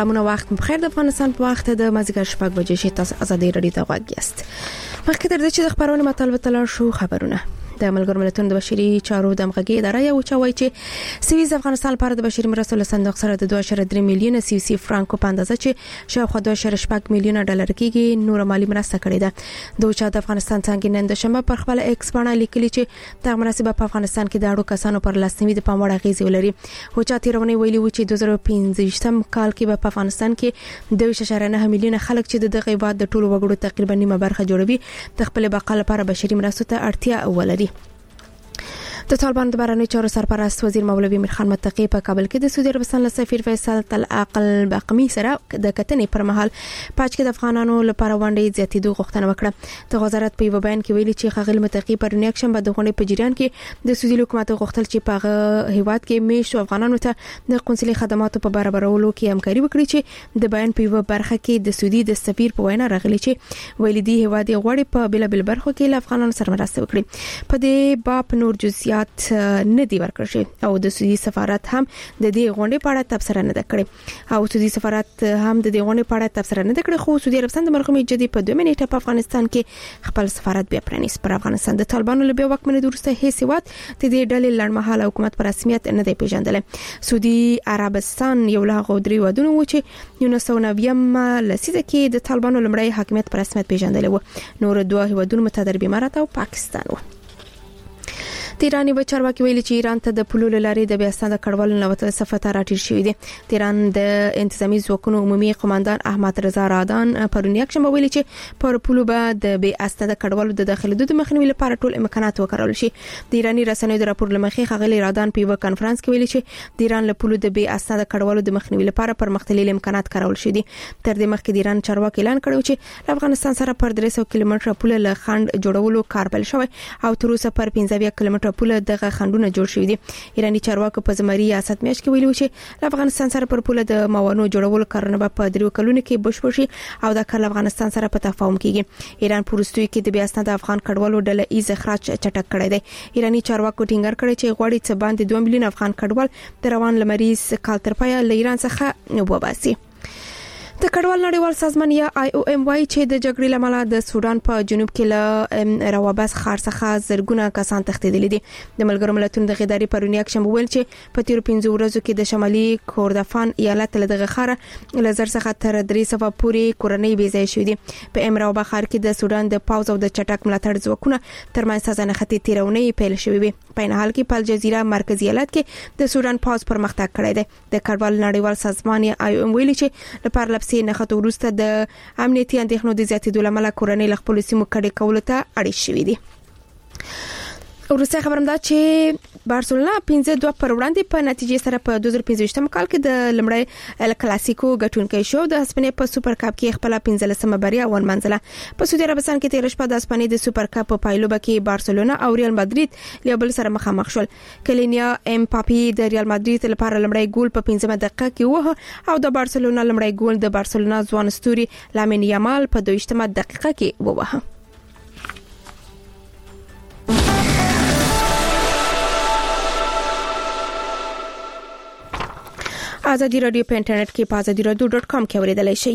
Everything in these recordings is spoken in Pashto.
سلامونه وخت بخیر. د افغانستان په وخت د مازیګر شپږ بجې شي. تاسو ازادي رادیو ته غوږ یاست. مخکې تر دې چې د خبرونو مطالبه تلل شو خبرونه د ملګرو ملتونو د بشري چارو د همغږي اداره یو چوي چې سویز افغانستان لپاره د بشري مرستو له صندوق سره د 2.3 میلیون سویسي فرانکو په اندازه چې شاوخوا 2.8 میلیون ډالر کېږي نور مالی مرسته کړې ده. دوی چې د افغانستان څنګه نن د شنبه پر خپل ایکس باندې لیکلي چې د مناسبه په افغانستان کې د اړو کسانو پر لاسنیوي د پام وړ اغیزې ولري. هو چې تیرونه ویلي و چې 2015 کال کې په افغانستان کې 2.9 میلیون خلک چې د غیبات د ټولو وګړو تقریبا نیمه برخه جوړوي د خپل بقا لپاره بشري مرستو ته اړتیا ولري. د طالبان د بهرنی چارو سرپرست وزیر مولوی امیر خان متقی په کابل کې د سعودي عربستان له سفیر فیصل العقل باقمی سره د کتنې پر مهال پاج کې د افغانانو لپاره وړاندې زیاتېدو غوښتنه وکړه. د وزارت په یو بیان کې ویلي چې خغل متقی پر نیکشن د غونډې په جریان کې د سعودي حکومت غوښتل چې په هیواد کې میشتو افغانانو ته د قونسلي خدماتو په برابرولو کې همکاري وکړي. چې د بیان په یو برخه کې د سعودي د سفیر په وینا راغلي چې ویلي دی هیواد غوړي په بل بل برخو کې له افغانانو سره مرسته وکړي. په دې باب نور جزئیات نه دی ورکړی او د سعودي سفارت هم د دې غونډې په اړه تبصره نه کړې او سعودي سفارت هم د دې غونډې په اړه تبصره نه کړې. خو سعودي عربستان د مرحوم جدي په 2 منېټه په افغانستان کې خپل سفارت بیا پرانیست. پر افغانستان د طالبانو له بیا وکمنې درسته هیڅ وخت د دې ډلې لړمحاله حکومت په رسمیت نه دی پیژندل. سعودي عربستان یو لا غوډري ودونه و چې 1990 لسیده کې د طالبانو لمړی حاکمیت په رسمیت پیژندل و. نور دوه هیوادونو متحده امارات او پاکستان و. د ایران یو چارواکي ویلي چې ایران ته د پولو لارې د بیا ستنه کډوالو نوته صفته راټیر شوې دي. د ایران د انتظامی ځواکونو عمومي قوماندان احمد رضا رادان پرون یک شنبه ویلي چې پر پولو به د بیا ستنه کډوالو د داخلي د مخنیوي لپاره ټول امکانات وکړل شي. د ایرانی رسنیو د راپور لمخې خغلی رادان په یو کانفرنس کې ویلي چې د ایران له پولو د بیا ستنه کډوالو د مخنیوي لپاره پرمختللي امکانات کارول شي دي. تر دې مخکې د ایران چارواکي اعلان کړو چې افغانستان سره پر 300 کیلومتره پول له خند جوړولو کار پیل شوی او تر اوسه پر 15 کیلومتره پول دغه خندونه جوړ شوی دي. ایرانی چارواکو په زمری ریاست میاشت کې ویلي و چې افغانستان سره پر پول د موانو جوړولو کارونه په 3 کلونو کې بشپړ شي او د کال افغانستان سره په تفاهم کېږي. ایران پروستوي کې د بیا ستنه د افغان کډوالو ډله ایز اخراج چټک کړی دی. ایرانی چارواکو ټینګار کړی چې غواړي چې باندې 2 میلیون افغان کډوال د روان لمریز کال تر پایه له ایران څخه وباسي. د کډوال نړیوال سازمان یا IOM وايي چې د جګړې لامل د سودان په جنوب کې له روابط خار څخه زرګونه کسان تښتېدلي دي. د ملګرو ملتونو د ادارې پرونی یک شنبه ویل چې په تیر 15 ورځو کې د شمالي کوردفان ایالت له دغه خاره لزر څخه تر 300 پورې کورنۍ بې ځای شوې دي. په امراو بخار کې د سودان د پاوز او د چټک ملاتړ ځواکونه ترمنځ سازنه خطي تیرونې پیل شوې وي. په ان حال کې په الجزیره مرکزی ایالت کې د سودان پاوز پرمختګ کړی دی. د کډوال نړیوال سازمان یا IOM ویلي چې لپاره لپسې نه خطو وروسته د امنیتي اندېښنو د زیاتېدو لامل کورنۍ له خپل سیمو کډې کولو ته اړ شوې دي. ورسته خبرم ده چې بارسلونا 5-2 پر وړاندې په نتیجې سره په 2015 کال کې د لمړی ال کلاسیکو ګټونکي شو. د اسپانیا په سوپر کپ کې خپل 15مه بریا ونمنځله. په سعودي عربستان کې تیر شپه د اسپانیا د سوپر کپ په پایلوبه کې بارسلونا او ریال مادرید له بل سره مخامخ شول. کلینیا امپاپي د ریال مادرید لپاره لمړی ګول په 15مه دقیقه کې وه او د بارسلونا لمړی ګول د بارسلونا ځوان ستوري لامین یامال په 22مه دقیقه کې ووهه. ازادي رادیو په انټرنیټ کې په azadiradio.com کې اوریدلای شئ.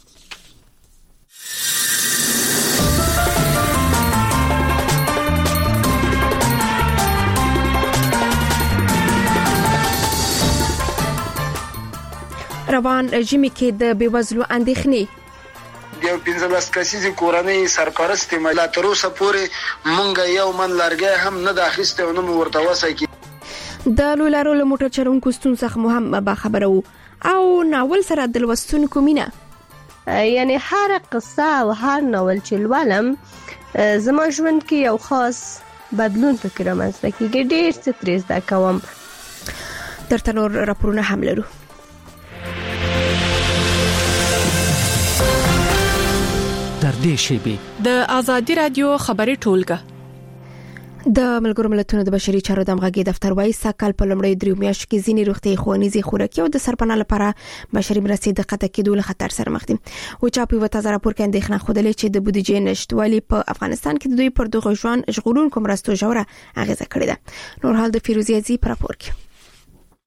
روان ژمي کې د بیوزلو اندېښنې یو 15 کسیزه کورنۍ سرپرست مله تر اوسه پورې مونږ یو من لارګه هم نه داخسته او نه ورته وسه کی د لولارو له موټر چلونکو ستون څخه هم با خبره وو او ناول سره د لوستونکو مینه یعنی هر قصه او هر ناول چې لولم زما ژوند کې یو خاص بدلون فکر رامنځته کیږي. ډېر څه ترې زده کوم. درته نور راپورونه هم لرو. در دې شیبې د ازادي رادیو خبري ټولګه د ملګرو ملتونو د بشري چارو د همغږي دفتر وايي ساکال په لمړی دریو میاشتو کې ځینې روغتي ښوونیزي خوراکي او د سرپناه لپاره بشري مرستې د قطع کېدو له خطر سره مخ دي. او چا په وتازه راپور کې اندېښنه خوده چې د بودیجې نشټوالي په افغانستان کې د دوی پر دغه ژوند ژغورونکو مرستو ژوره اغیزه کړې ده. نور حال د فیروزي عزیز پر راپور کې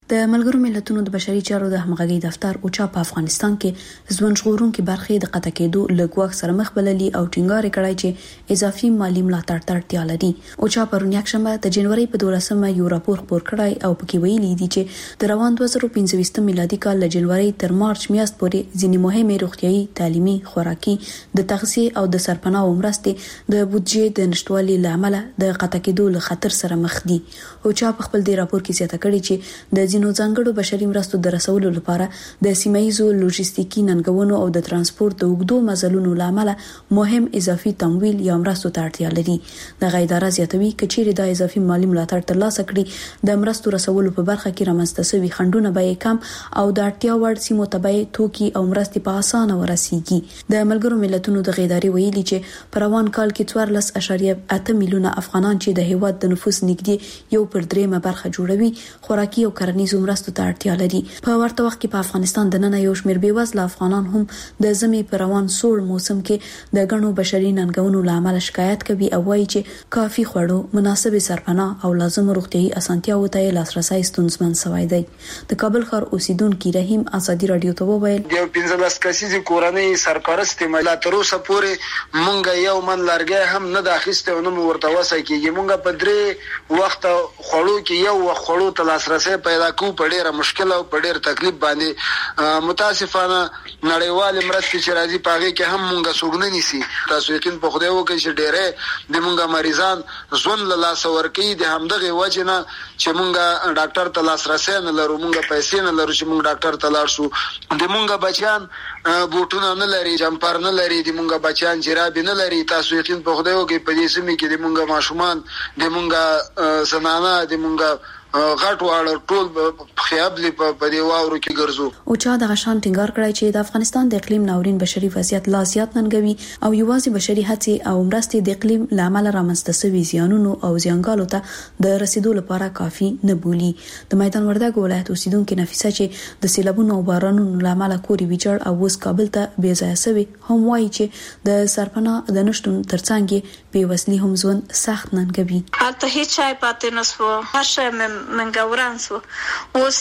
د ملګرو ملتونو د بشري چارو د همغږي دفتر اوچا په افغانستان کې ځوان ژغورونکو برخې د قطع کېدو لګوښ سره مخ بللي او ټینګار کړی چې اضافي مالی ملاتړ ته اړتیا لري. اوچا پرون یکشنبه د جنوري په 12مه یو راپور خپور کړی او پکې ویلي دي چې د روان 2025 میلادي کال له جنوري تر مارچ میاشت پورې ځینې مهمه روغتيایي، تعلیمي، خوراکي، د تغذیه او د سرپناه مرستې د بودجې د نشټوالي لامل د قطع کېدو له خطر سره مخ دي. اوچا په خپل دی راپور کې زیاته کړې چې د ځینو ځانګړو بشري مرستو د رسولو لپاره د سیمایي لوجستیکي ننګونو او د ترانسپورت د اوږدو مزلونو لامل مهم اضافي تمویل یا مرستو ته اړتیا لري. د غیداره زیاتوي کچېری د اضافي مالی ملاتړ ترلاسه کړي د مرستو رسولو په برخه کې رامنځته شوي خنډونه به کم او د اړتیا وړ سیمو ته به توکي او مرستې په اسانه ورسیږي. د ملګرو ملتونو د غیداري ویلي چې په روان کال کې 14.8 میلیونه افغانان چې د هیواد د نفوس نږدې 1/3 برخه جوړوي خوراکي او کرنیزو مرستو ته اړتیا لري. په ورته وخت کې په افغانستان د نن یو شمېر بیوزله افغانان هم د زمي پر روان سوړ موسم کې د غنو بشري ننګونو لامل شکایت کوي او وایي چې کافي خوړو، مناسب سرپناه او لازم روغتيایي اسانتیاوو ته لاسرسي ستونزمن شوی دی. د کابل ښار اوسیدونکو رحیم ازادي رادیو ته وویل د 15 کسیزه کورنۍ سرپرست مله تر اوسه پورې مونږ یو من لارګه هم نه داخسته او نو ورته وسه کېږي. مونږ په درې وخت خړو کې یو خړو ته لاسرسي پیدا کو په ډیره مشکل او په ډیر تکلیف باندې متاسفانه نړیوال مرستې چې راځي پاغه کې هم مونږه سوګنه نيسي. تاسو یقین په خدای وکړئ چې ډیره د مونږه مریضان ځون له لاس ورکی د همدغه وجنه چې مونږه ډاکټر ته لاسرسي نه لرو، مونږه پیسې نه لرو چې مونږ ډاکټر ته لاړ شو. د مونږه بچیان بوټونه نه لري، جمپر نه لري، د مونږه بچیان جراب نه لري. تاسو یقین په خدای وکړئ په دې سیمه کې د مونږه ماشومان، د مونږه زنانه، د مونږه غټ واړه ټول خیابلی په دی واورو کې ګرځو. او چا د غشان ټینګار کړی چې د افغانستان د اقلیم ناورین بشري وضعیت لا زیات ننګوي او یوازې بشري هڅې او مرستې د اقلیم لامل رامنځته شوي زیانونو او زیانګالو ته د رسیدو لپاره کافي نه بولي. د میدان وردګ ولایت اوسیدونکو نفیسه چې د سیلابونو او بارانونو لامل کوري ویجاړ او اوس کابل ته بې ځای شوی هم وایي چې د سرپناه د نشټون ترڅنګ بېوزلي هم ژوند سخت ننګوي. البته هیڅ شی پاتې نشو، هر شی منګوران سو. اوس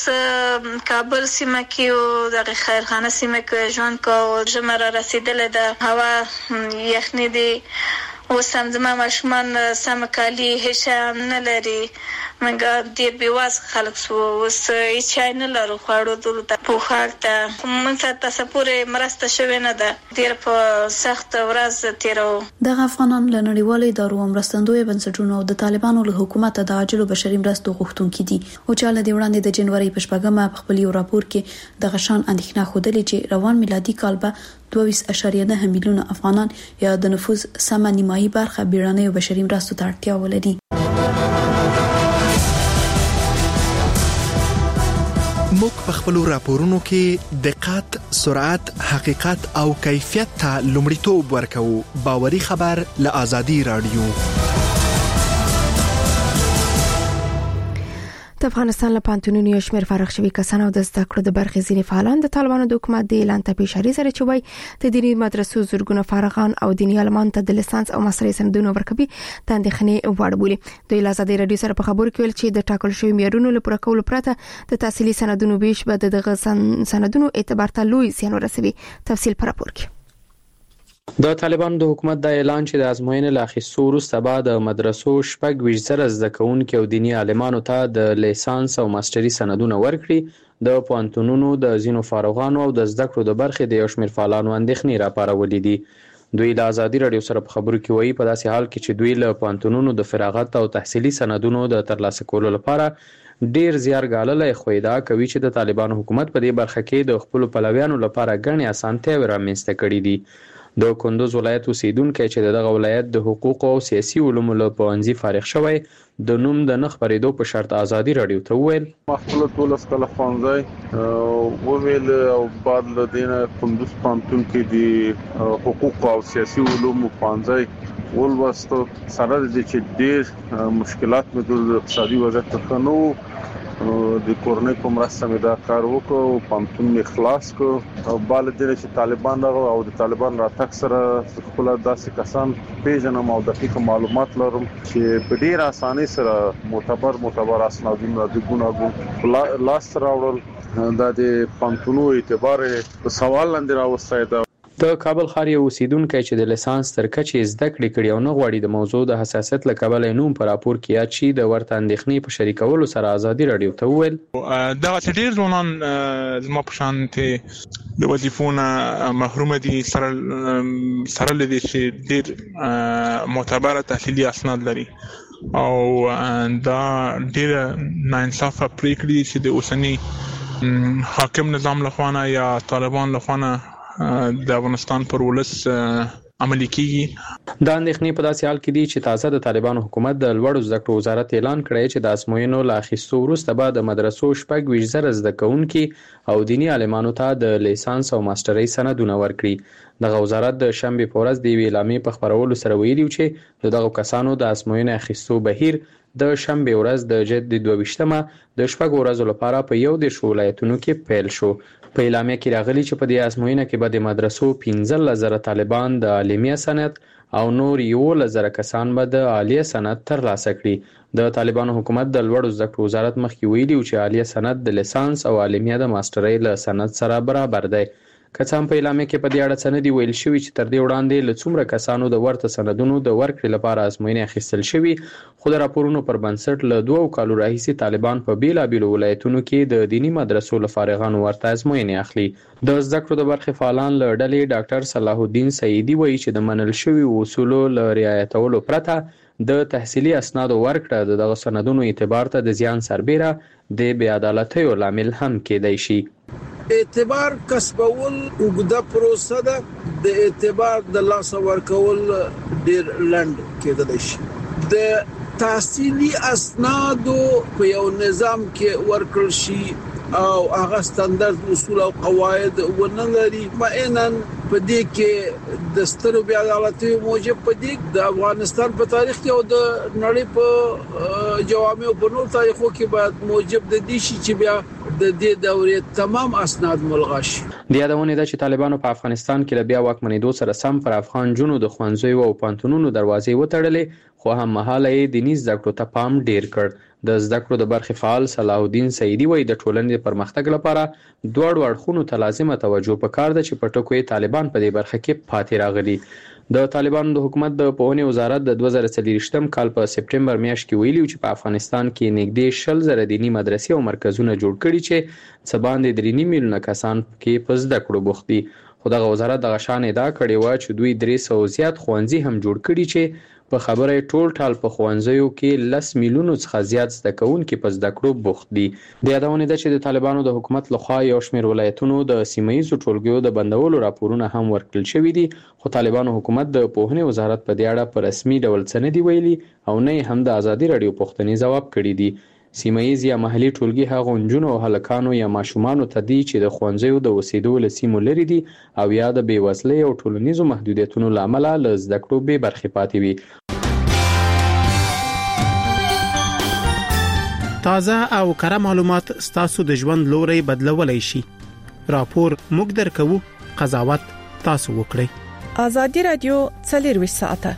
کابل سیمه کې او د خیرخانه سیمه کې ژوند کو جمره رسیدله د هوا یخني دي. اوس هم زما ماشومان سم کالي هیڅ نه لري، منګه ډیر بیواز خلک سو. اوس هیڅ نه لرو، خواړو دلته پوښاک ته مونږ ته پورې مرسته شوې نه ده. ډیر په سخت ورځ تیرو. د افغانان له نړیوالو ادارو او مرستندوی بنسټونو او د طالبانو له حکومت د عاجل بشري مرستو غوښتونکي دي. او چې له دې وړاندې د جنوري په 14مه په خپل یو راپور کې د غشان اندېښنه خوده چې روان میلادي کال به 22.9 میلیونه افغانان یا د نفوس سم نیمایي برخه بیړنۍ بشري مرستو ته اړتیا ولري. موږ په خپل راپورونو کې دقت، سرعت، حقیقت او کیفیت ته لومړیتوب ورکوو. باوري خبر له آزادي رادیو. د افغانستان له پانتونونو یو شمېر فارغ شوي کسان او د زده کړو د برخې ځینې فعالان د طالبانو د حکومت د اعلان ته اشاره سره چې وایي د دیني مدرسو زورګونه فارغان او دیني عالمان ته د لیسانس او ماسترۍ سندونو ورکوي ته اندېښنې وړ بولي. دوی له آزادي رادیو سره په خبرو کې ویل چې د ټاکل شوی معیارونو لپاره کول پرته د تحصیلي سندونو بیش به دغه سندونو اعتبار ته لوی زیان ورسوي. تفصیل پر راپور کې. د طالبانو د حکومت د اعلان چې د ازموینې له اخیستو وروسته به د مدرسو 26,000 زده کوونکي او دیني عالمانو ته د لیسانس او ماسترۍ سندونه ورکړي، د پوهنتونونو د ځینو فارغانو او د زده کړو د برخې د یو شمېر فعالانو اندېښنې راپارولې دي. دوی له آزادي رادیو سره په خبرو کې وایي په داسې حال کې چې دوی له پوهنتونونو د فراغت او تحصیلي سندونو د ترلاسه کولو لپاره ډیر زیار ګاللې، خو دا کوي چې د طالبانو حکومت په دې برخه کې د خپل پلویانو لپاره ګڼې اسانتیاوې رامنځته کړې دي. د کندوز ولایت اوسیدونکو چې دغه ولایت د حقوق او سیاسي علومو له پوهنځي فارغ شوی د نوم د نه خبرېدو په شرط آزادي رادیو ته وویل خپل ټول سکل خوانځي وویل او بعد له دینه کندوز پانتون کې د حقوق او سیاسي علومو خوانځي ولوستو سره د چې ډېر مشکلات مې د اقتصادي وضعیت څخه نو د کورنۍ په مرسته مې دا کار وکړ، پانتون مې خلاص کړ او بل د چې طالبان راغلل او د طالبان راتګ سره خپل داسې کسان پیژنم او دقیق معلومات لرم چې په ډیر اسانۍ سره معتبر اسنادونه د ګوناګون لاس راوړل دا د پانتونو اعتبار په سوال لاندې راوستای دا. د کابل ښار یو اوسیدونکی چې د لیسانس تر کچې زده کړې کړي او نه غواړي د موضوع د حساسیت له کبله نوم په راپور کې یاد شي د ورته اندېښنې په شریکولو سره ازادي راډیو ته وویل دغه ډېر ځوانان زما په شان ته د وظیفو نه محروم دي سره لدې چې ډېر معتبره تحلیلي اسناد لري او دا ډېر ناانصافه پرېکړې چې د اوسني حاکم نظام لخوا یا طالبان لخوا د افغانستان پر ولس عملي کیږي. دا اندېښنې په داسې حال کې دي چې تازه د طالبانو حکومت د لوړو زده کړو وزارت اعلان کړی چې د ازموینو له اخیستو وروسته به د مدرسو 26,000 زده کوونکي او دیني عالمانو ته د لیسانس او ماسترۍ سندونه ورکړي. دغه وزارت د شنبې په ورځ د یوې اعلامیې په خپرولو سره ویلي چې دغه کسانو د ازموینې اخیستو بهیر د شنبې ورځ د جدي 22مه د 6 ورځو لپاره په 11 ولایتونو کې پیل شو. په اعلامیه کې راغلي چې په دې ازموینه کې به د مدرسو 15,000 طالبان د عالمیه سند او نور 11,000 کسان به د عالیه سند ترلاسه کړي. د طالبانو حکومت د لوړو زده کړو وزارت مخکې ویلي چې عالیه سند د لیسانس او عالمیه د ماسترۍ له سند سره برابر دی. که څه هم په اعلامیه کې په دې اړه څه نه دي ویل شوي چې تر دې وړاندې له څومره کسانو د ورته سندونو د ورکړې لپاره ازموینې اخیستل شوي، خو د راپورونو پر بنسټ له 2 کالو راهیسې طالبان په بیلابیلو ولایتونو کې د دیني مدرسو له فارغانو ورته ازموینې اخلي. د زده کړو د برخې فعالان له ډلې ډاکټر صلاح الدین سعیدي وایي چې د منل شوي اصولو له رعایتولو پرته د تحصیلي اسنادو ورکړه دغه سندونو اعتبار ته د زیان سربیره د بې عدالتیو لامل هم کېدای شي. اعتبار کسبول اوږده پروسه ده، د اعتبار د لاسه ورکول ډیر لنډ کېدلی شي. د تحصیلي اسنادو په یو نظام کې ورکړل شي او هغه ستاندرد اصول او قواعد ونه لري، معینا په دې کې د سترو بې عدالتۍ موجب په دې د افغانستان په تاریخ کې او د نړۍ په جوامع او په نور تاریخو کې باید موجب د دې شي چې بیا د دې دورې تمام اسناد ملغا شي. د یادونه ده چې طالبانو په افغانستان کې له بیا واکمنېدو سره سم پر افغان جنو د ښوونځیو او پوهنتونونو دروازې وتړلې، خو هم مهاله یې دیني زده کړو ته پام ډیر کړ. د زده کړو د برخې فعال صلاح الدین سعیدي وایي د ټولنې د پرمختګ لپاره دواړو اړخونو ته لازمه توجه پکار ده چې په ټکو یې طالبان په دې برخه کې پاتې راغلي. د طالبانو د حکومت د پوهنې وزارت د 2023 کال په سپټمبر میاشت کې ویلي چې په افغانستان کې نږدې 10,000 دیني مدرسې او مرکزونه جوړ کړي چې څه باندې 3 میلیونه کسان کې په زده کړو بوخت دي. خو دغه وزارت دغه شان ادعا کړې وه چې دوی 300 زیات ښوونځي هم جوړ کړي چې په خبره ټول په ښوونځیو کې 10 میلیونو څخه زیات زده کوونکي په زده کړو بوخت دي. د یادونه ده چې د طالبانو د حکومت لخوا یو شمېر ولایتونو د سیمه‌ییزو ټولګیو د بندولو راپورونه هم ورکړل شوي دي، خو طالبانو حکومت د پوهنې وزارت په دې اړه په رسمي ډول څه نه دي ویلي او نه هم د ازادي راډیو پوښتنې ځواب کړي دي. سیمه‌ییز یا محلي ټولګي هغه نجونو او هلکانو یا ماشومانو ته دي چې د ښوونځیو د اوسېدو له سیمو لرې دي او یا د بېوزلۍ او ټولنیزو محدودیتونو له امله له زده کړو بې برخې پاتې وي. تازه او کره معلومات ستاسو د ژوند لوري بدلولای شي. راپور موږ درکو، قضاوت تاسو وکړئ. ازادي راډیو 24 ساعته.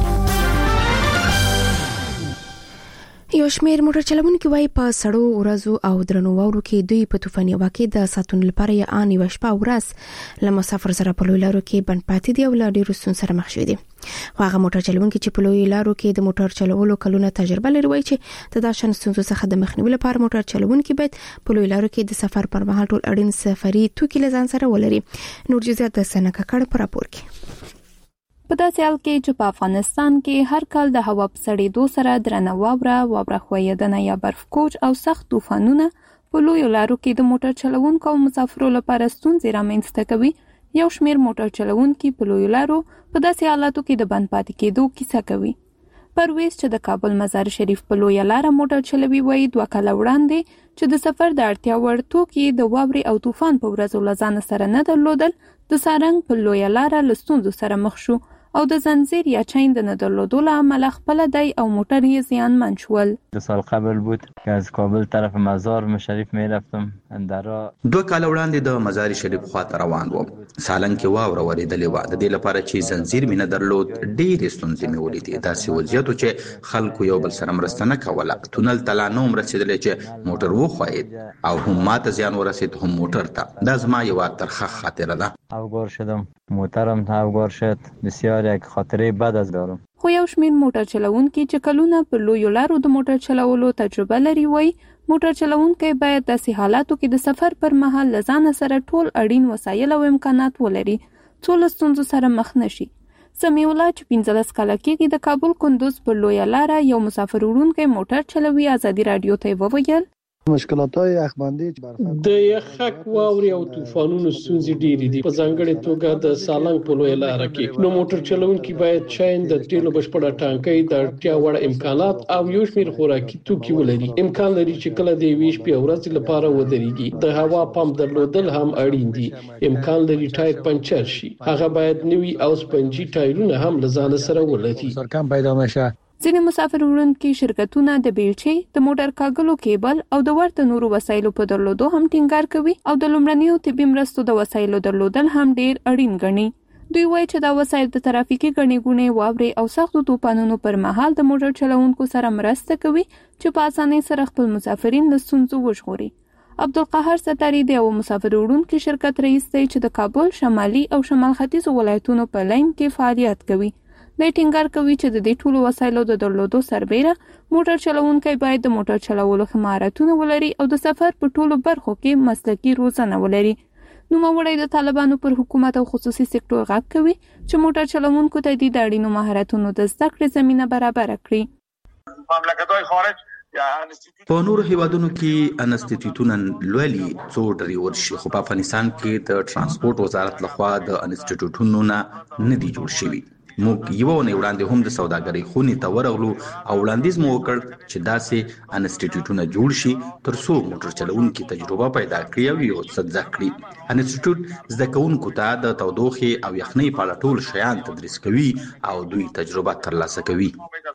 یو شمېر موټر چلوونکي وايي په سړو ورځو او درنو واورو کې دوی په طوفاني هوا کې د ساتون لپاره یا ان یو شپه ورځ له مسافر سره په لوی لارو کې بند پاتې دي او له ډیرو ستونزو سره مخ شوي دي. هغه موټر چلوونکي چې په لوی لارو کې د موټر چلولو کلونه تجربه لري وایي چې د داشن ستونزو څخه د مخنیوي لپاره موټر چلوونکي باید په لوی لارو کې د سفر پر مهال ټول اړین سفري توکي له ځان سره ولري. نور جزئیات د سنکه کړه په راپور کې. په داسې حال کې چې په افغانستان کې هر کال د هوا په سړېدو سره درنه واوره ښویېدنه یا برف کوچ او سخت طوفانونه په لویو لارو کې د موټر چلوونکو او مسافرو لپاره ستونزې رامنځته کوي. یو شمېر موټر چلوونکي په لویو لارو په داسې حالاتو کې د بند پاتې کېدو کیسه کوي. پرویز چې د کابل مزار شریف په لویه لاره موټر چلوي وایي 2 کاله وړاندې چې د سفر د اړتیا وړ توکي د واورې او طوفان په ورځو له ځان سره نه درلودل، د سارنګ په لویه لاره له ستونزو سره مخ شو او د زنجیر یا چین د نه درلودو له امله خپل دی او موټر یې زیانمن شول. 2 سال قبل بود که از کابل طرف مزار شریف میرفتم اندرا 2 کال وړاندې د مزار شریف خواته روان وم. سالنګ کې واوره ورېدلې وه. د دې لپاره چې زنجیر مې نه درلود ډېرې ستونزې مې ولیدې. داسې وضعیت و چې خلکو یو بل سره مرسته نه کوله. تونل ته لا نه وم رسېدلی چې موټر وخوایېد او هم ما ته زیان ورسېد هم موټر ته. دا زما یوه ترخه خاطره ده. افغار شدم، موټرم ته افغار شد. بسیار یک خاطره بد از دارم. خو یو شمېر موټر چلوونکي چې کلونه په لویو لارو د موټر چلولو تجربه لري وایي موټر چلوونکی باید داسې حالاتو کې د سفر پر مهال له ځانه سره ټول اړین وسایل او امکانات ولري څو له ستونزو سره مخ نشي. سمیع الله چې 15 کاله کېږي د کابل کندوز په لویه لاره یو مسافر وړونکی موټر چلوي ازادي رادیو ته وویل مشکلات‌های یخبندي د یخک واوري او طوفانونو ستونزې ډېرې دي په ځانګړې توګه د سالنګ په لویه لاره کې. نو موټر چلوونکي باید چاین د تیلو بشپړه ټانکۍ د اړتیا وړ امکانات او یو شمېر خوراکي توکي ولري. امکان لري چې کله د یوې شپې او ورځې لپاره ودرېږي. د هوا پمپ درلودل هم اړین دي. امکان لري ټایر پنچر شي. هغه باید نوي او سپنجي ټایرونه هم له ځان سره ولري. سرکم پیدا نشه. ځینې مسافر وړونکي شرکتونه د بیلچې د موټر کاغلو کیبل او د ورته نورو وسایلو په درلودو هم ټینګار کوي او د لومړنیو طبي مرستو د وسایلو درلودل هم ډیر اړین ګڼي. دوی وایي چې دا وسایل د ترافیکي ګڼې ګوڼې واورې او سختو طوفانونو پر مهال د موټر چلوونکو سره مرسته کوي چې په اسانۍ سره خپل مسافرین له ستونزو وژغوري. عبدالقاهر ستاري د یو مسافر وړونکي شرکت رئیس دی چې د کابل شمالي او شمال ختیځو ولایتونو په لاین کې فعالیت کوي. د ټینګار کوي چې د دې ټولو وسایلو د درلودو سربېره موټر چلوونکی باید د موټر چلولو ښه مهارتونه ولري او د سفر په ټولو برخو کې مسلکي روزنه ولري. نوموړی د طالبانو پر حکومت او خصوصي سکتور غږ کوي چې موټر چلوونکو ته د اړینو مهارتونو د زده کړې زمینه برابر کړي. مملکت‌های خارج په نورو هیوادونو کې انسټیټیوټونه لولي څو ډریور شي خو په افغانستان کې د ترانسپورت وزارت لخوا د انسټیټیوټونو نه دي جوړ شوي. موږ یو نه وړاندې هم د سوداګرۍ خونې ته ورغلو او وړاندیز مو وکړ چې داسې انسټیټیوټونه جوړ شي ترڅو موټر چلوونکي تجربه پیدا کړي او یو څه زده کړي. انسټیټیوټ زده کوونکو ته د تودوخې او یخنۍ په اړه ټول شیان تدریس کوي او دوی تجربه ترلاسه کوي.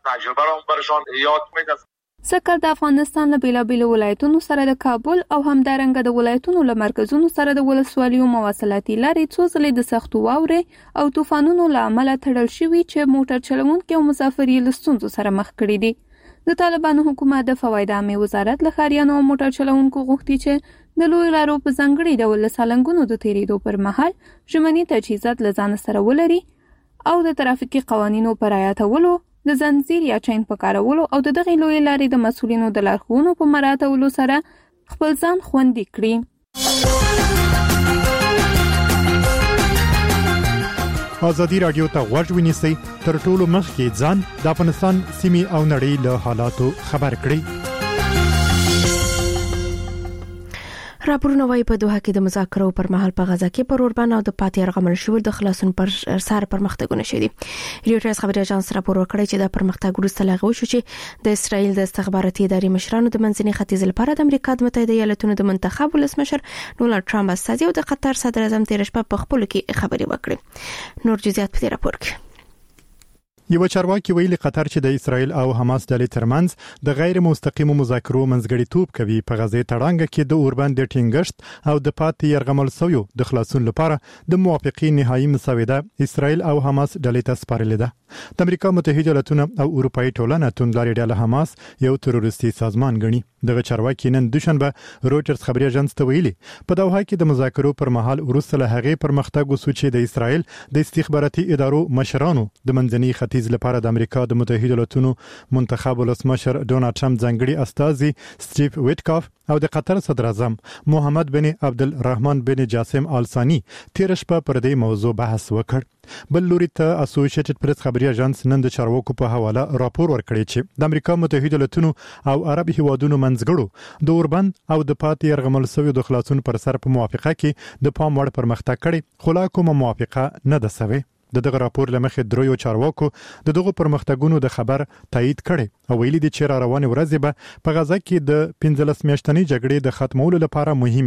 سکر د افغانستان له بیلابیلو ولایتونو سره د کابل او همدارنګه د ولایتونو له مرکزونو سره د ولسوالیو مواصلاتي لارې څو ځلې د سختو واورې او طوفانونو له امله تړل شوي چې موټر چلوونکي او مسافر یې له ستونزو سره مخ کړي دي. د طالبانو حکومت د فواید عامې وزارت له ښاریانو او موټر چلوونکو غوښتي چې د لویو لارو په ځانګړي ډول له سالنګونو د تېرېدو پر مهال ژمني تجهیزات له ځان سره ولري او د ترافیکي قوانینو په رعایتولو د زنجیر یا چین په کارولو او د دغې لویې لارې د مسؤلینو د لارښوونو په مراعاتولو سره خپل ځان خوندي کړي. ازادي رادیو ته غوږ ونیسئ تر ټولو مخکې ځان د افغانستان سیمې او نړۍ له حالاتو خبر کړئ. راپورونه وايي په دوحه کې د مذاکرو پر مهال په غزا کې پر اوربان او د پاتې یرغمل شوو د خلاصون پر سر پرمختګونه شوي. ریوټرز خبري اژانس راپور ورکړی چې د پرمختګ وروسته لغوه شو چې د اسرایل د استخباراتي ادارې مشرانو د منځني ختیځ لپاره د امریکا د متحده ایالاتونو د منتخب ولسمشر ډونالد ټرمپ استازي او د قطر صدر اعظم تیر شپه په خپل کې خبري وکړي. نور جزئیات په راپور کې. یو چارواکي ویلي قطر چې د اسرایل او حماس ډلې ترمنځ د غیر مستقیمو مذاکرو منځګړیتوب کوي په غزې تړانګه کې د اوربان د ټینګښت او د پاتې یرغمل شویو د خلاصون لپاره د موافقې نهایی مسوده اسرایل او حماس ډلې ته سپارلې ده. د امریکا متحده ایالاتونو او اروپאי ټولنه توندلاري ډله حماس یو تروریستي سازمان ګڼي. دغه چارواکي نن دوشنبه رويټرز خبري اژانس ته ویلي په دوحه کې د مذاکرو پر مهال وروسته له هغې پرمختګ وسو چې د اسرایل د استخباراتي ادارو مشرانو د منځني ختیځ لپاره د امریکا د متحده ایالاتونو منتخب ولسمشر ډونالد ټرمپ ځانګړي استازي سټیف ویټکاف او د قطر صدر اعظم محمد بن عبدالرحمن بن جاسم آل ثانی تیر شپه پر دې موضوع بحث وکړ. بل لوري ته اسوسییټډ پریس خبري اژانس نن د چارواکو په حواله راپور ورکړی چې د امریکا متحده ایالاتونو او عرب هیوادونو منځګړو د اوربند او د پاتې یرغمل شویو د خلاصون پر سر په موافقه کې د پام وړ پرمختګ کړي خو لا کومه موافقه نه ده شوې. دغه راپور لمخې دریو چارواکو دغه پرمختګونو د خبر تایید کړي او ویلي دي چې را روانې ورځې به په غزه کې د 15 میاشتنۍ جګړې د ختمولو لپاره مهمه وي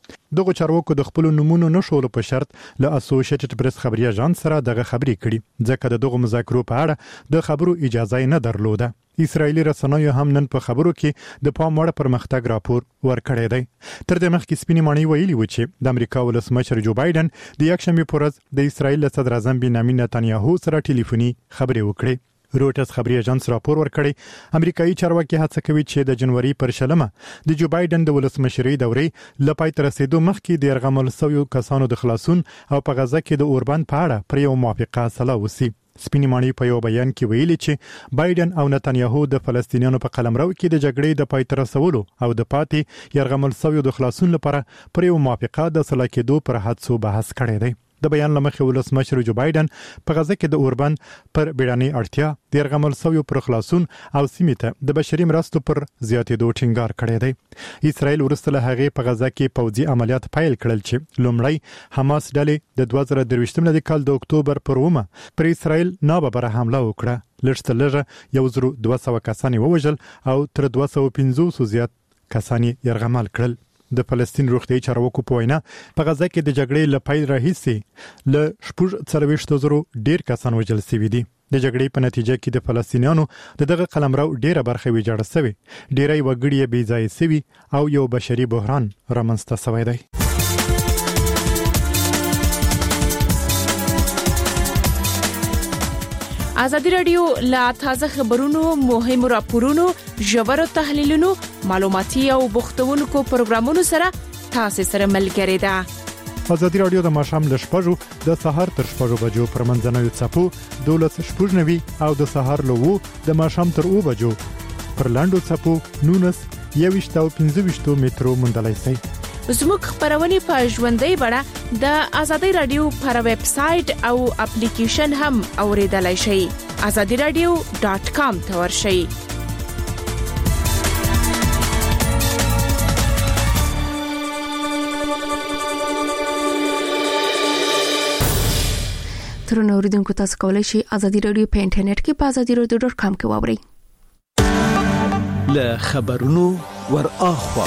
دغه چارواکو د خپل نمونه نشول په شرط له اسوسییټډ پریس خبري اژانس سره دغه خبري کړي ځکه دغه مذاکرو په اړه د خبرو اجازه نه درلوده. اسرایلی رسنیو هم نن په خبرو کې د پام وړ پرمختګ راپور ورکړی دی. تر دې مخکې سپینې ماڼۍ ویلي و چې د امریکا ولسمشر جو بایدن د یکشنبه په ورځ د اسرایل صدر اعظم بنیامین نتنیاهو سره ټلیفوني خبرې وکړې. روټرز خبري اژانس راپور ورکړی امریکایي چارواکي هڅه کوي چې د جنوري پر 16 د جو بایدن د ولسمشرۍ دورې لپاره تر رسیدو مخکې د يرغمل سویو کسانو د خلاصون او په غزا کې د اوربند په اړه پر یو موافقه سلا وسی. سپینې ماڼۍ په یو بیان کې ویلي چې بایدن او نتنیاهو د فلسطینیانو په قلمرو کې د جګړې د پای ته رسولو او د پاتې يرغمل سویو د خلاصون لپاره پر یو موافقه د سلا کېدو پر هڅو بحث کړی دی. د بیان لمخې ولسمشر جو بایدن په غزا کې د اوربند پر بیړنۍ اړتیا د يرغمل سویو پر خلاصون او سیمې ته د بشري مرستو پر زیاتېدو ټینګار کړی دی. اسرائیل ورسته له هغې په غزا کې پوځي عملیات پیل کړل چې لومړی حماس ډلې د 2023 کال د اکتوبر پر 9 پر اسرائیل ناببره حمله وکړه. لږ لږه 1200 کسان ووژل او تر 250 زیات کسان يرغمل کړل. د فلسطین روغتي چارواکو په وینا په غزا کې د جګړې له پیل راهیسې له 40,000 ډیر کسان وژل شوي دي. د جګړې په نتیجه کې د فلسطینیانو دغه قلمرو ډیره برخه ویجاړه شوې، ډیری وګړي بې ځای شوي او یو بشري بحران رامنځته شوی دی. ازادي رادیو لا تازه خبرونو، مهمو راپورونو، ژورو تحلیلونو، معلوماتي او بوختونکو پروګرامونو سره تاسو سره ملګری ده. ازادي رادیو د ماښام ل 6 د سهار تر 6 بجو پر منځنوي چپو 12:90 او د سهار له 2 د ماښام تر 2 بجو پر لاندو چپو 19 او 15 مترو مندلای شي. زموږ خبرونه په ژوندۍ بڼه د ازادي رادیو پر ویب سټ او اپلیکیشن هم اوریدلای شئ. azadiradio.com ته ورشئ. ترنو اوریدونکو تاسو کولای شئ ازادي رادیو په انټرنیټ کې په azadiradio.com کې واورئ. له خبرونو ور اخوا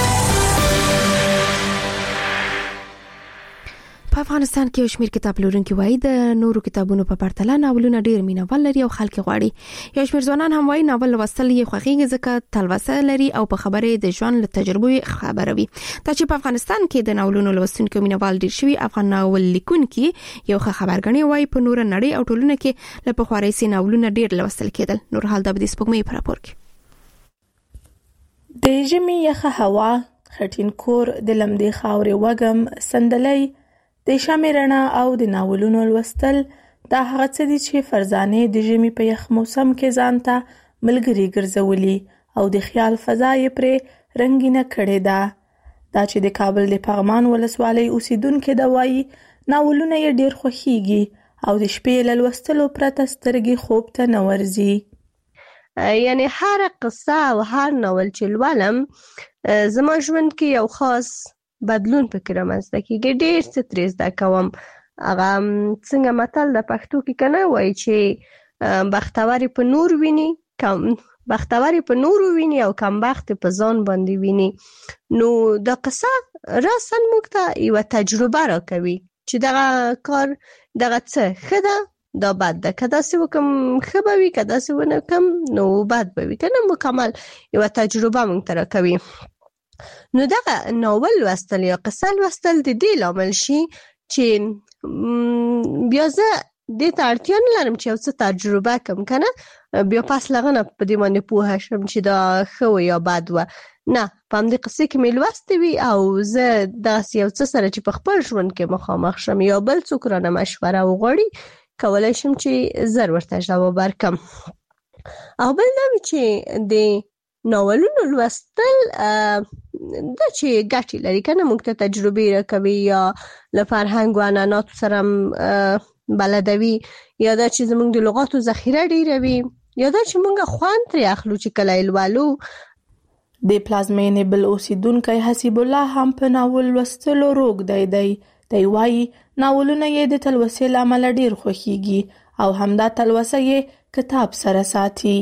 په افغانستان کې یو شمېر کتاب پلورونکي وایي د نورو کتابونو په پرتله ناولونه ډېر مینوال لري او خلک غواړي. یو شمېر ځوانان هم وایي ناول لوستل یې خوښیږي ځکه تلوسه لري او په خبرې د ژوند له تجربو خبروي. دا چې په افغانستان کې د ناولونو لوستونکو مینوال ډېر شوي، افغان ناول لیکونکي یو ښه خبرګنی وایي په نور نړۍ او ټولنه کې له پخوانۍ سي ناولونه ډېر لوستل کېدل. نور حال د سپوږمۍ په راپور کې د ژمي یخه هوا، خټین کور، د لمدې خاورې وږم، سندلۍ، د شمع رڼا او د ناولونو لوستل دا هغه څه دي چې فرزانې د ژمي په یخ موسم کې ځان ته ملګري ګرځولي او د خیال فضا یې پرې رنګینه کړې ده. دا چې د کابل د پغمان ولسوالۍ اوسیدونکو د وایي ناولونه یې ډېر خوښیږي او د شپې له لوستلو پرته سترګې خوب ته نه ورځي. یعنی هر قصه او هر ناول چې لولم زما ژوند کې یو خاص بدلون پکې رامنځته کېږي، ډېر څه ترې زده کوم. هغه څنګه متل د پښتو کې کنه وایي چې بختورې په نور ویني، بختورې په نورو ویني او کمبخت په ځان باندې ویني. نو د قصه راساً موږ ته یوه تجربه راکوي چې دغه کار دغه څه ښه ده دا بد ده، که داسې وکم ښه به وي، که داسې ونه کم نو بد به وي، که نه مکمل یوه تجربه موږ ته راکوي. نو دغه ناول لوستل یا قصه لوستل د دې لامل شي چې بیا زه دې ته اړتیا نه لرم چې یو څه تجربه کم، که نه بیا پس له هغه نه په دې باندې پوهه شم چې دا ښه و یا بد و. نه، په همدې قصې کې مې لوستې وي او زه داسې یو څه سره چې په خپل ژوند کې مخامخ شم یا بل څوک رانه مشوره وغواړي کولی شم چې زر ورته ځواب ورکړم. او بل دا وي چې د ناولونو لوستل دا چې ګټې لري که نه، موږ ته تجربې راکوي یا له فرهنګ و عنعناتو سره بلدوي، یا دا چې زموږ د لغاتو ذخیره ډېروي، یا دا چې موږ خوند ترې اخلو چې کله یې لولو. د پلازمینې بل اوسیدونکی حسیب الله هم په ناول لوستلو روږدی دی. دی وایي ناولونه یې د تلوسې له امله ډېر خوښیږي او همدا تلوسه یې کتاب سره ساتي.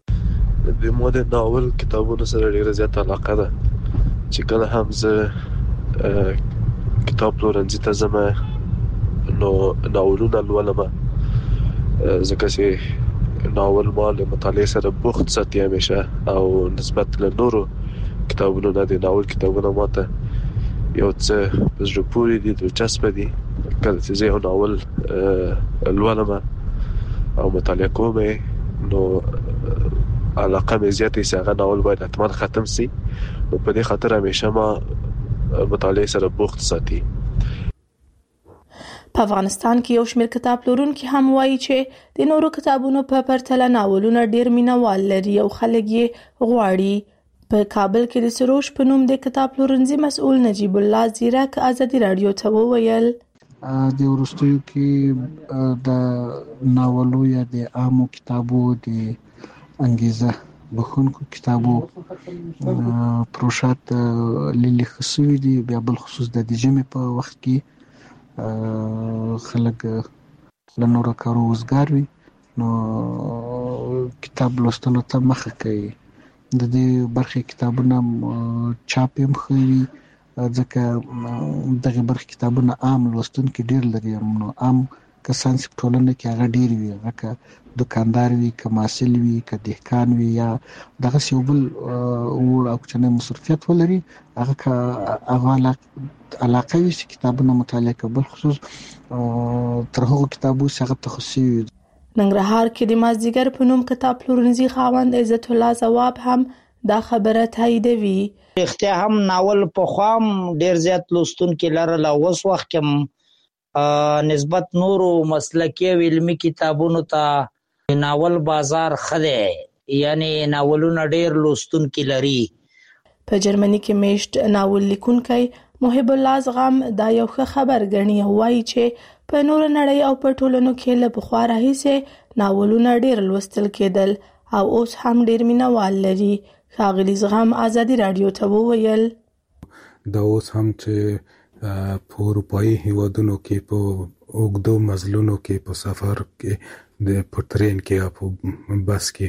د ما د ناول کتابونو سره ډېره زیاته علاقه ده چې کله هم زه کتاب پلورنځي ته ځم نو ناولونه لولم ځکه چې ناول ما له مطالعه سره بوخت ساتي همیشه او نسبت له نورو کتابونو نه د ناول کتابونه ماته یو څه زړه پورې دي دلچسپ دي کله چې زه یو ناول لولم او مطالعه کوم نو علاقه مې زیاتې سي هغه ناول باید حتما ختم سي نو په دې خاطر همیشه ما مطالعه سره بوخت ساتي. په افغانستان کې یو شمېر کتاب پلورونکي هم وایي چې د نورو کتابونو په پرتله ناولونه ډېر مینوال لري او خلک یې غواړي. په کابل کې د سروش په نوم د کتاب پلورنځي مسؤل نجیب الله زیرک ازادي رادیو ته وویل د ورستیو کې د ناولو یا د عامو کتابو د انګیزه بخونکو کتابو پروشات لیلی خصوصي دي بیا بل خصوص د جمع په وخت کې خلک له نورو کارو وزګار وي نو کتاب لوستلو ته مخه کوي. د دې برخې کتابونه چاپ هم خوي ځکه دغه برخې کتابونه عام لوستونکي ډېر لري نو عام کسان چې ټولنه کې هغه ډېر وي هغه دکاندار وي که محصل وي که دهقان وي یا دغه سیوبل او چې مصرفیت ولري هغه علاقه وي چې کتابونه مطالعه کوي خصوص تر هغو کتابو چې هغه تخصصي وي. ننګرهار کې د مازدیګر په نوم کتاب پلورنځي خاوند عزت الله ځواب هم دا خبره تاییدوي. اختیا هم ناول په خوام ډیر زیات لوستونکي لرل او اوس وخت کې نسبت نورو مسلکي او علمي کتابونو ته ناول بازار خده یعنی ناولونه ډیر لوستونکي لري. په جرمني کې میشت ناول لیکونکی محب الله زغم دا یو ښه خبر ګڼي او وایي چې په نور نړۍ او په ټولنو کې له پخوا راهیسې ناولونه ډیر لوستل کېدل او اوس هم ډیر مینوال لري. ښاغلي زغم ازادي رادیو ته وویل دا اوس هم چې په اروپایي هیوادونو کې په اوږدو مزلونو کې په سفر کې د پټرین کې او په بس کې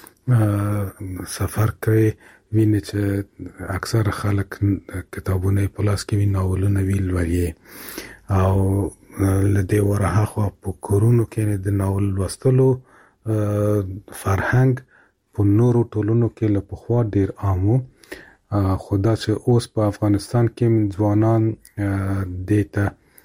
سفر کوي ویني چې اکثر خلک کتابونه په لاس کې وی ناولونه ویل ولې او لدې ورها خو په کورونو کې د ناول لوستلو فرهنګ په نورو ټولنو کې له پخوا ډیر عامو خدا چې اوس په افغانستان کې ځوانان دیتا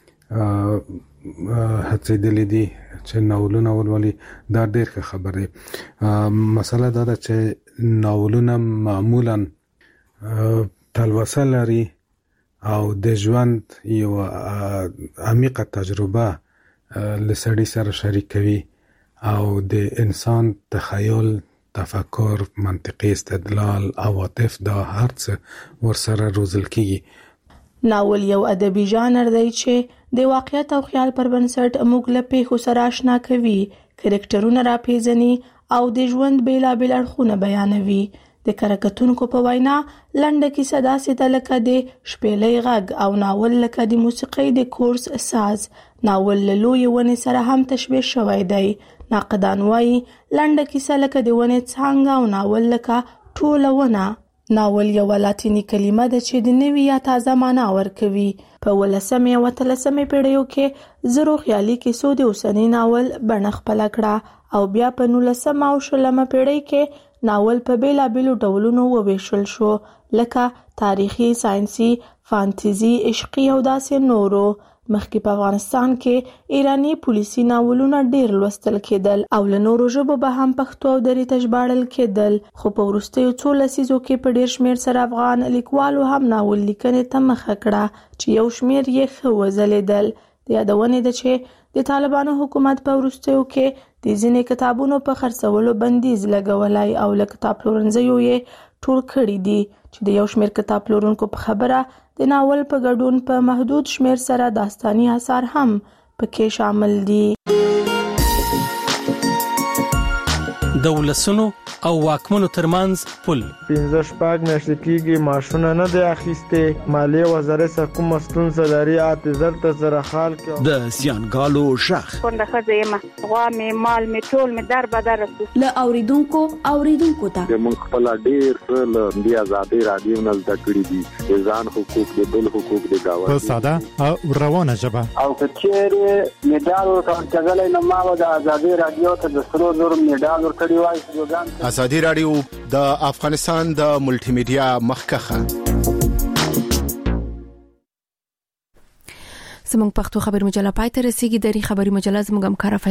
هڅېدلې دي چې ناولونه ولولي دا ډېر ښه خبر دی. مسله دا ده چې ناولونه معمولا تلوسه لري او د ژوند یو عمیقه تجربه لسړي سره شریکوي او د انسان تخیل تفکر منطقي استدلال عواطف دا هر څه ورسره روزل کیږي. ناول یو ادبي ژانر دی چې د واقعیت او خیال پر بنسټ موږ له پیښو سره آشنا کوي کرکټرونه راپیژني او د ژوند بیلابیل اړخونه بیانوي. د کارکتونکو په وینا لنډه کیسه داسې ده لکه د شپېلۍ غږ او ناول لکه د موسیقۍ د کورس ساز. ناول له لویې ونې سره هم تشبیه شوی دی. ناقدان وایي لنډه کیسه لکه د ونې څانګه او ناول لکه ټوله ونه. ناول یو لاتینی کلمه ده چې د نوې یا تازه معنا ورکوي. په 18مې او 13مې پیړیو کې زرو خیالي کیسو د اوسنی ناول بڼه خپله کړه او بیا په 19مه او 20مه پیړۍ کې ناول په بیلابیلو ډولونو وویشل شو لکه تاریخي، ساینسي، فانتزي، عشقي او داسې نورو. مخکې په افغانستان کې ایرانی پولیسي ناولونه ډیر لوستل کېدل او له نورو ژبو به هم پښتو او دري ته ژباړل کېدل خو په وروستیو څو لسیزو کې په ډیر شمیر سره افغان لیکوالو هم ناول لیکنې ته مخه کړه چې یو شمیر یې ښه وځلیدل. د یادونې ده چې د طالبانو حکومت په وروستیو کې د ځینې کتابونو په خرڅولو بندیز لګولی او له کتاب پلورنځیو یې ټول کړي دي چې د یو شمیر کتاب پلورونکو په خبره د ناول په ګډون په محدود شمیر سره داستاني اثار هم پکې شامل دي. د ولسونو او واکمنو ترمنځ پل 15 میاشتې کېږي ماشونه نه دی اخیسته مالیه وزارت کوم ستونزه لري اعتذار ته سره حال کې د زیانګالو شخ څنګه خزه غوا می مال می ټول می در بدر له اوریدونکو ته موږ خپل ډیر څه د آزادۍ رادیو نه زده کړی دي ځان حقوق د بل حقوق د گاوند په ساده او روانه ژبه او کچېره میډال ورکړل نو ما د آزادۍ رادیو ته د سرو زر میډال ورکړی وای. آزادۍ رادیو د افغانستان د ملټي میډیا مخکخه. زموږ پښتو خبر مجله پای ته رسیدي. د خبري مجله زموږ همکار